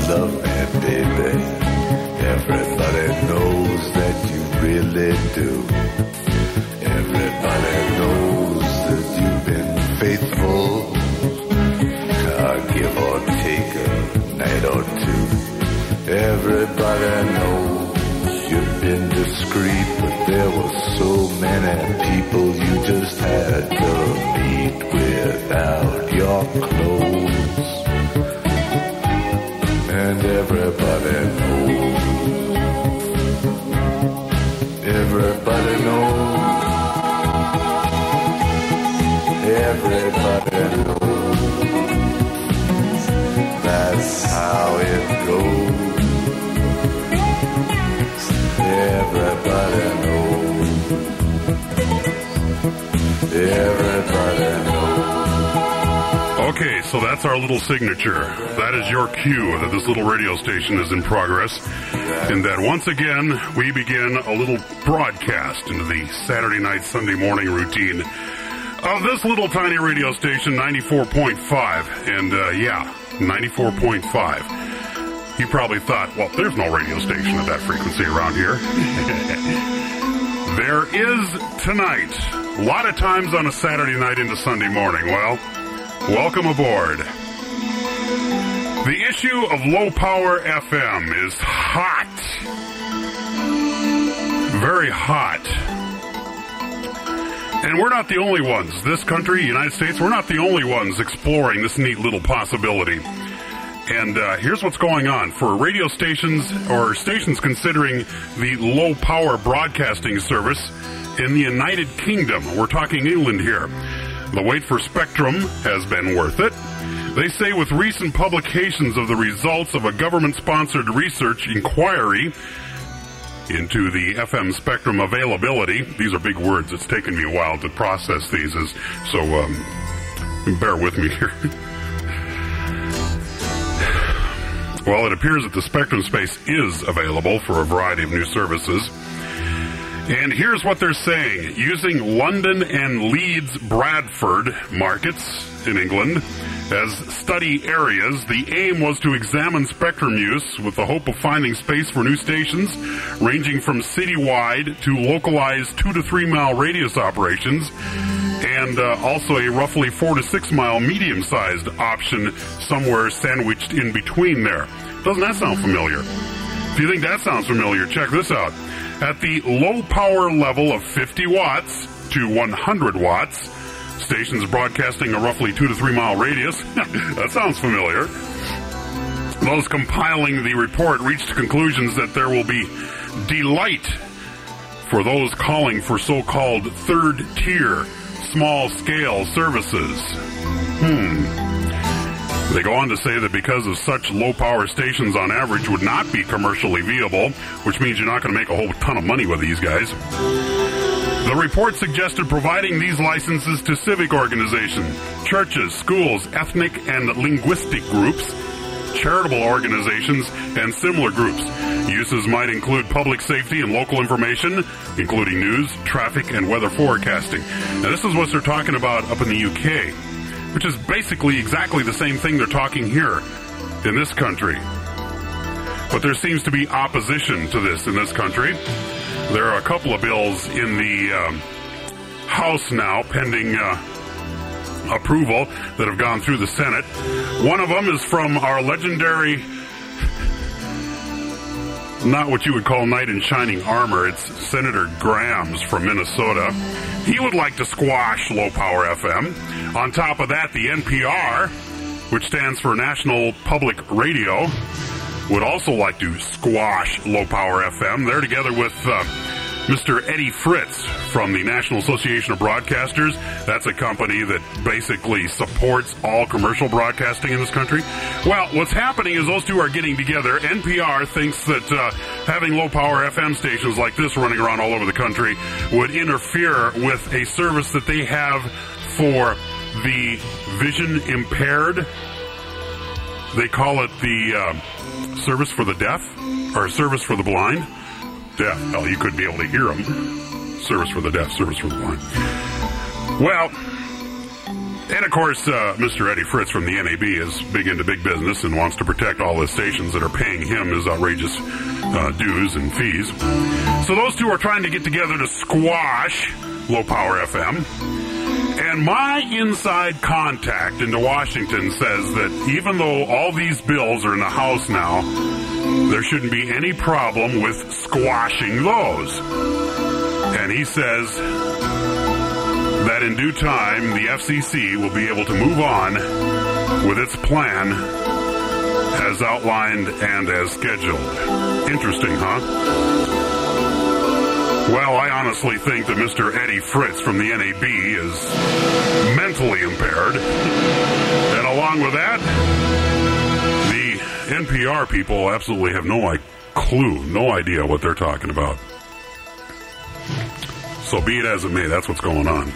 love me, baby. Everybody knows that you really do. Everybody knows that you've been faithful. Give or take a night or two. Everybody knows you've been discreet, but there were so many people you just had to meet without your clothes. And everybody knows. Everybody knows. Everybody knows. That's how it goes. Everybody knows. Everybody knows. Okay, so that's our little signature. That is your cue that this little radio station is in progress. And that once again, we begin a little broadcast into the Saturday night, Sunday morning routine of this little tiny radio station, 94.5. And, 94.5. You probably thought, well, there's no radio station at that frequency around here. There is tonight. A lot of times on a Saturday night into Sunday morning. Well, welcome aboard. The issue of low power FM is hot. Very hot. And we're not the only ones. This country, United States, we're not the only ones exploring this neat little possibility. And here's what's going on. For radio stations or stations considering the low-power broadcasting service in the United Kingdom, we're talking England here, the wait for spectrum has been worth it. They say with recent publications of the results of a government-sponsored research inquiry into the FM spectrum availability. These are big words. It's taken me a while to process these, so bear with me here. Well, it appears that the spectrum space is available for a variety of new services. And here's what they're saying. Using London and Leeds Bradford markets in England as study areas, the aim was to examine spectrum use with the hope of finding space for new stations ranging from citywide to localized 2 to 3 mile radius operations, and also a roughly 4 to 6 mile medium-sized option somewhere sandwiched in between there. Doesn't that sound familiar? If you think that sounds familiar, check this out. At the low power level of 50 watts to 100 watts, stations broadcasting a roughly 2 to 3 mile radius. That sounds familiar. Those compiling the report reached conclusions that there will be delight for those calling for so-called third-tier, small-scale services. They go on to say that because of such low-power stations on average would not be commercially viable, which means you're not going to make a whole ton of money with these guys. The report suggested providing these licenses to civic organizations, churches, schools, ethnic and linguistic groups, charitable organizations, and similar groups. Uses might include public safety and local information, including news, traffic, and weather forecasting. Now, this is what they're talking about up in the UK, which is basically exactly the same thing they're talking here in this country. But there seems to be opposition to this in this country. There are a couple of bills in the House now pending approval that have gone through the Senate. One of them is from our legendary, not what you would call knight in shining armor, it's Senator Grams from Minnesota. He would like to squash low-power FM. On top of that, the NPR, which stands for National Public Radio, would also like to squash low-power FM. They're together with Mr. Eddie Fritz from the National Association of Broadcasters. That's a company that basically supports all commercial broadcasting in this country. Well, what's happening is those two are getting together. NPR thinks that having low-power FM stations like this running around all over the country would interfere with a service that they have for the vision impaired. They call it the service for the deaf, or service for the blind. Deaf. Hell, you couldn't be able to hear them. Service for the deaf, service for the blind. Well, And, of course, Mr. Eddie Fritz from the NAB is big into big business and wants to protect all the stations that are paying him his outrageous dues and fees. So those two are trying to get together to squash Low Power FM. And my inside contact into Washington says that even though all these bills are in the House now, there shouldn't be any problem with squashing those. And he says that in due time, the FCC will be able to move on with its plan as outlined and as scheduled. Interesting, huh? Well, I honestly think that Mr. Eddie Fritz from the NAB is mentally impaired. And along with that, the NPR people absolutely have no clue, no idea what they're talking about. So be it as it may, that's what's going on.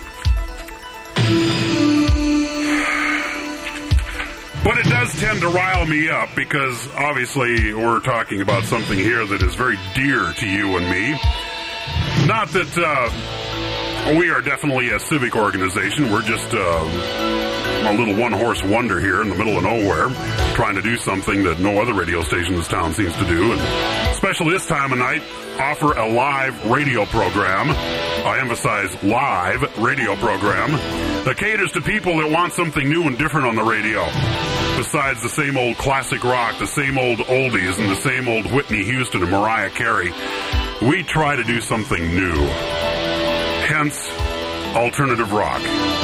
But it does tend to rile me up because obviously we're talking about something here that is very dear to you and me. Not that we are definitely a civic organization. We're just a little one-horse wonder here in the middle of nowhere, trying to do something that no other radio station in this town seems to do. And especially this time of night, offer a live radio program. I emphasize live radio program that caters to people that want something new and different on the radio. Besides the same old classic rock, the same old oldies, and the same old Whitney Houston and Mariah Carey, we try to do something new. Hence, alternative rock.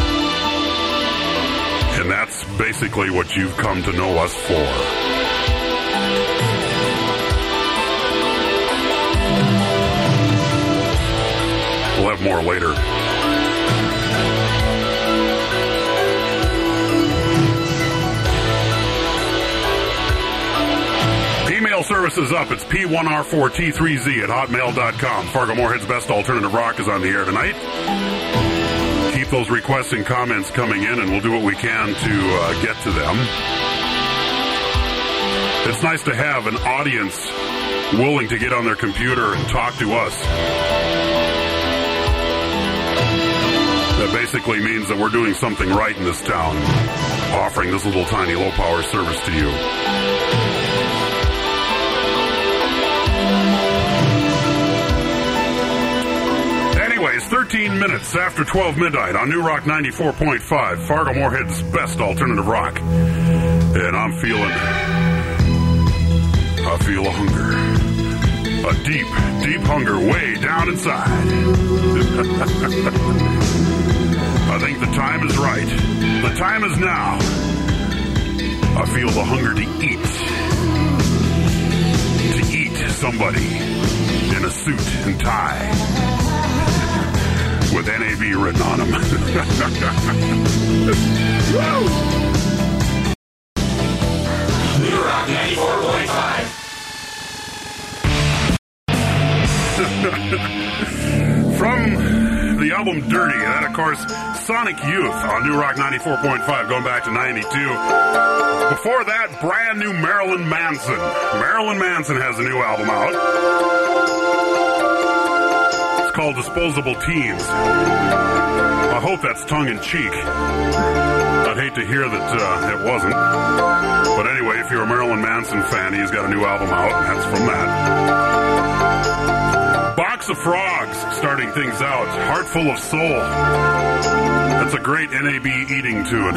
And that's basically what you've come to know us for. We'll have more later. Email service is up. It's P1R4T3Z at hotmail.com. Fargo Moorhead's best alternative rock is on the air tonight. Keep those requests and comments coming in, and we'll do what we can to get to them. It's nice to have an audience willing to get on their computer and talk to us. That basically means that we're doing something right in this town, offering this little tiny low-power service to you. Anyways, 13 minutes after 12 midnight on New Rock 94.5, Fargo Moorhead's best alternative rock. And I feel a hunger. A deep, deep hunger way down inside. I think the time is right. The time is now. I feel the hunger to eat. To eat somebody in a suit and tie with NAB written on them. Woo! New Rock 94.5. From the album Dirty, and of course, Sonic Youth on New Rock 94.5, going back to 92. Before that, brand new Marilyn Manson. Marilyn Manson has a new album out. It's called Disposable Teens. I hope that's tongue-in-cheek. I'd hate to hear that it wasn't. But anyway, if you're a Marilyn Manson fan, he's got a new album out, and that's from that. Box of Frogs, starting things out. Heart Full of Soul. That's a great NAB eating tune.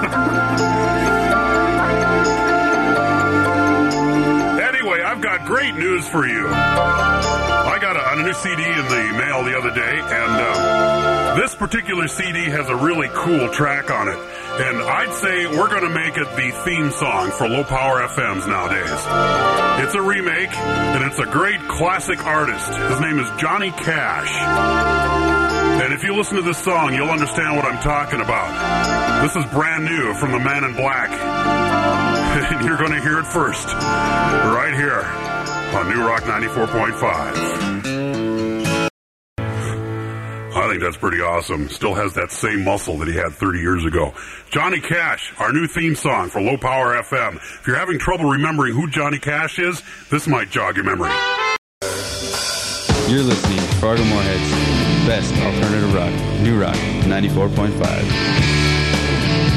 Anyway, I've got great news for you. I got a new CD in the mail the other day, and this particular CD has a really cool track on it. And I'd say we're going to make it the theme song for Low Power FMs nowadays. It's a remake, and it's a great classic artist. His name is Johnny Cash. And if you listen to this song, you'll understand what I'm talking about. This is brand new from the Man in Black. And you're going to hear it first, right here on New Rock 94.5. I think that's pretty awesome. Still has that same muscle that he had 30 years ago. Johnny Cash, our new theme song for Low Power FM. If you're having trouble remembering who Johnny Cash is, this might jog your memory. You're listening to Fargo Moorhead's best alternative rock, New Rock 94.5.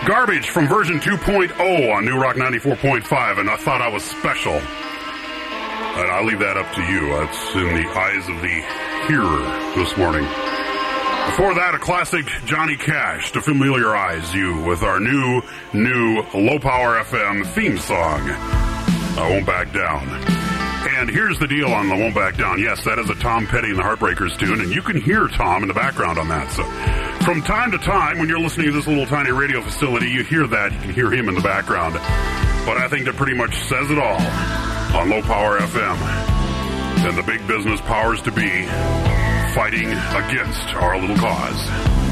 Garbage from version 2.0 on New Rock 94.5, and I thought I was special. And I'll leave that up to you. That's in the eyes of the hearer this morning. Before that, a classic Johnny Cash to familiarize you with our new Low Power FM theme song, I Won't Back Down. And here's the deal on the Won't Back Down. Yes, that is a Tom Petty and the Heartbreakers tune, and you can hear Tom in the background on that. So from time to time, when you're listening to this little tiny radio facility, you hear that. You can hear him in the background. But I think that pretty much says it all on Low Power FM. And the big business powers to be fighting against our little cause.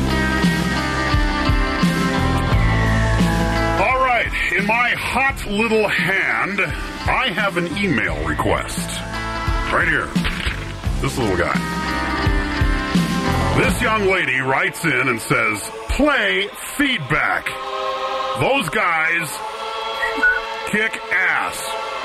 All right, in my hot little hand, I have an email request. Right here. This little guy. This young lady writes in and says, play Feedback. Those guys kick ass.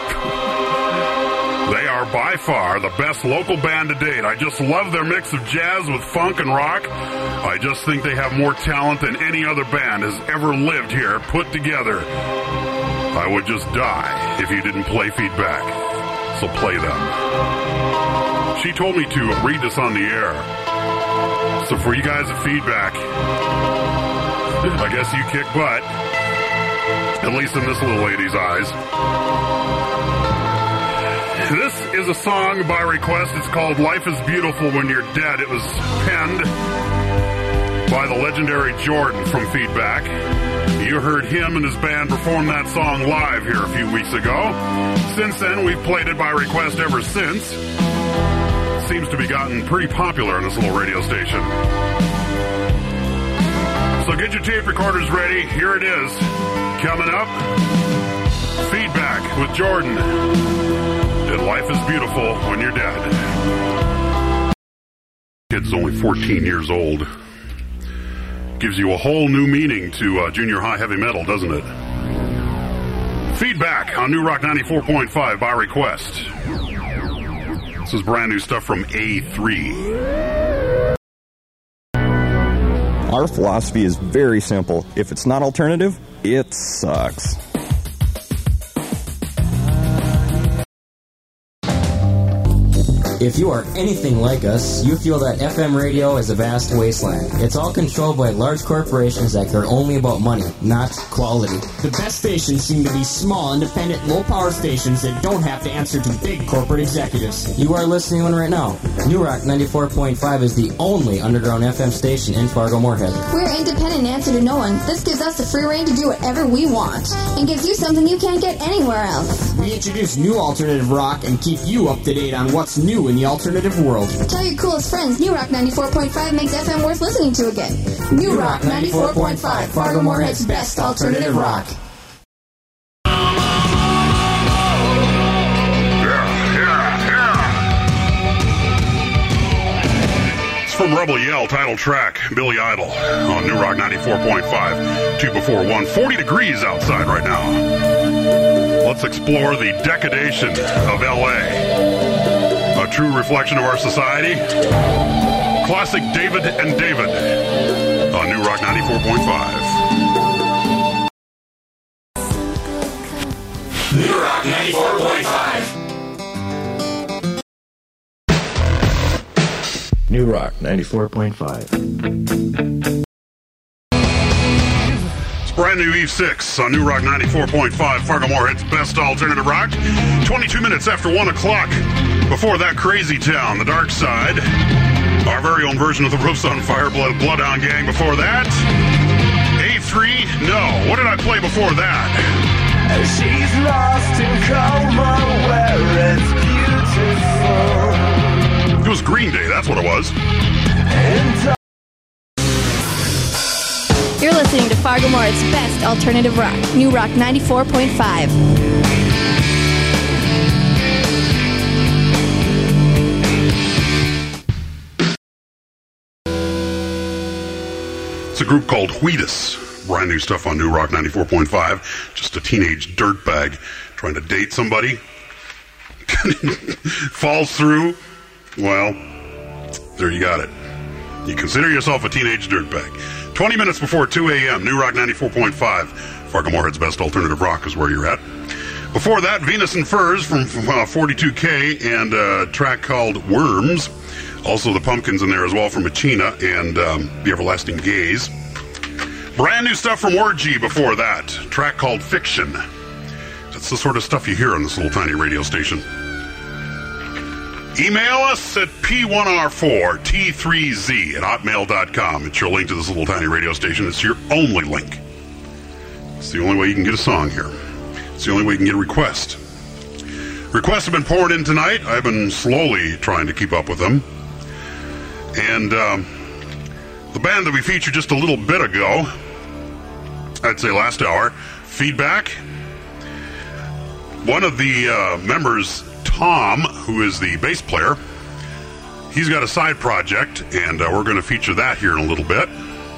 They are by far the best local band to date. I just love their mix of jazz with funk and rock. I just think they have more talent than any other band has ever lived here put together. I would just die if you didn't play Feedback. So play them. She told me to read this on the air. So for you guys at Feedback, I guess you kick butt. At least in this little lady's eyes. This is a song by request. It's called Life is Beautiful When You're Dead. It was penned by the legendary Jordan from Feedback. You heard him and his band perform that song live here a few weeks ago. Since then, we've played it by request ever since. Seems to be gotten pretty popular on this little radio station. So get your tape recorders ready. Here it is. Coming up, Feedback with Jordan. And Life is Beautiful When You're Dead. Kid's only 14 years old. Gives you a whole new meaning to junior high heavy metal, doesn't it? Feedback on New Rock 94.5 by request. This is brand new stuff from A3. Our philosophy is very simple. If it's not alternative, it sucks. If you are anything like us, you feel that FM radio is a vast wasteland. It's all controlled by large corporations that care only about money, not quality. The best stations seem to be small, independent, low-power stations that don't have to answer to big corporate executives. You are listening one right now. New Rock 94.5 is the only underground FM station in Fargo-Moorhead. We're independent and answer to no one. This gives us the free reign to do whatever we want and gives you something you can't get anywhere else. We introduce new alternative rock and keep you up to date on what's new in the alternative world. Tell your coolest friends New Rock 94.5 makes FM worth listening to again. New Rock 94.5, Fargo-Moorhead's best alternative rock. It's from Rebel Yell, title track, Billy Idol on New Rock 94.5. 2 before 1. 40 degrees outside right now. Let's explore the decadation of L.A., a true reflection of our society. Classic David and David on New Rock 94.5. New Rock 94.5. New Rock 94.5. Brand new Eve 6 on New Rock 94.5, Fargo-Moorhead's best alternative rock. 22 minutes after 1 o'clock. Before that, Crazy Town, The Dark Side. Our very own version of the Roofs on Fire, Bloodhound Gang before that. A3, no. What did I play before that? She's lost in coma where it's beautiful. It was Green Day, that's what it was. You're listening to Fargo-Moorhead's best alternative rock, New Rock 94.5. It's a group called Wheatus. Brand new stuff on New Rock 94.5. Just a teenage dirtbag trying to date somebody. Falls through. Well, there you got it. You consider yourself a teenage dirtbag. 20 minutes before 2 a.m., New Rock 94.5. Fargo Moorhead's best alternative rock is where you're at. Before that, Venus and Furs from 42K and a track called Worms. Also the Pumpkins in there as well from Machina and The Everlasting Gaze. Brand new stuff from Orgy before that. Track called Fiction. That's the sort of stuff you hear on this little tiny radio station. Email us at p1r4t3z@hotmail.com. It's your link to this little tiny radio station. It's your only link. It's the only way you can get a song here. It's the only way you can get a request. Requests have been pouring in tonight. I've been slowly trying to keep up with them. And the band that we featured just a little bit ago, I'd say last hour, Feedback. One of the members, Tom, who is the bass player, he's got a side project, and we're going to feature that here in a little bit.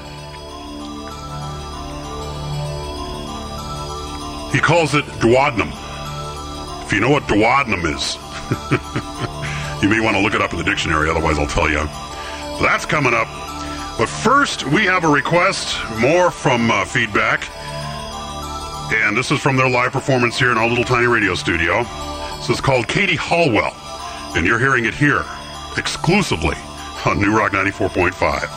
He calls it duodenum. If you know what duodenum is, you may want to look it up in the dictionary, otherwise I'll tell you. That's coming up. But first, we have a request, more from Feedback. And this is from their live performance here in our little tiny radio studio. This is called Katie Hallwell. And you're hearing it here, exclusively, on New Rock 94.5.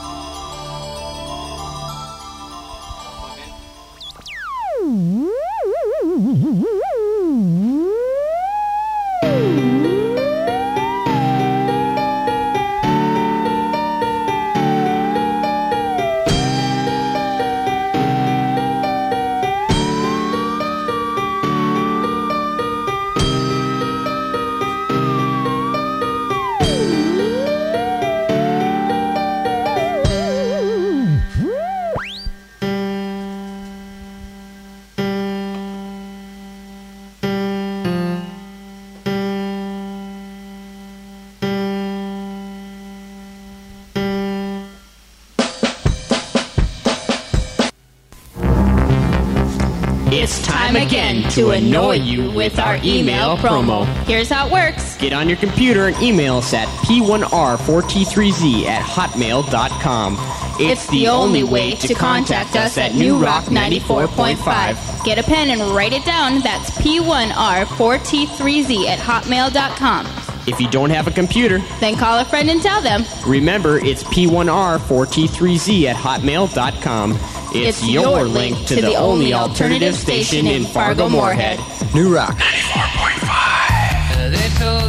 It's time again to annoy you with our email promo. Here's how it works. Get on your computer and email us at p1r4t3z@hotmail.com. It's the only way to contact us at New Rock 94.5. Get a pen and write it down. That's p1r4t3z@hotmail.com. If you don't have a computer, then call a friend and tell them. Remember, it's p1r4t3z@hotmail.com. It's your link to the only alternative station in Fargo Moorhead. New Rock 94.5.